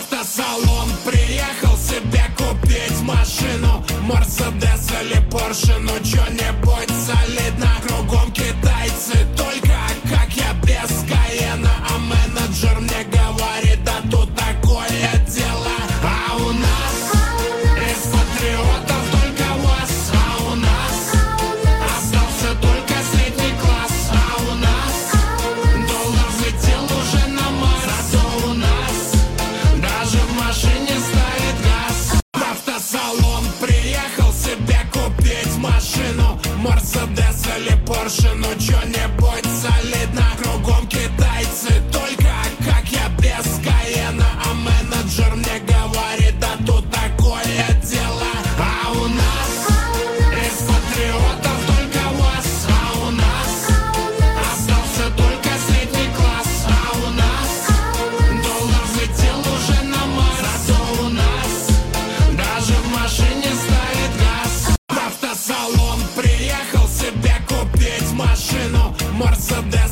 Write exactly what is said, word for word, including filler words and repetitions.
автосалон приехал себе купить машину, Мерседес или Порше, ну чё-нибудь солидно. Кругом китайцы, только как я без Каена, а менеджер мне говорит, да тут такое дело. А у нас из патриотов только ВАЗ, а у нас остался только средний класс, а у нас доллар взлетел уже на Марс, зато у нас даже в машине стоит газ. В автосалон приехал себе купить машину, Мерседес или Порше, ну чё-нибудь солидно. Кругом китайцы, только как я без Каена, а менеджер мне говорит, да тут такое дело. А у нас из патриотов только ВАЗ, а у нас остался только средний класс, а у нас доллар взлетел уже на Марс, зато у нас даже в машине стоит газ. В автосалон приехал себе купить машину, Мерседес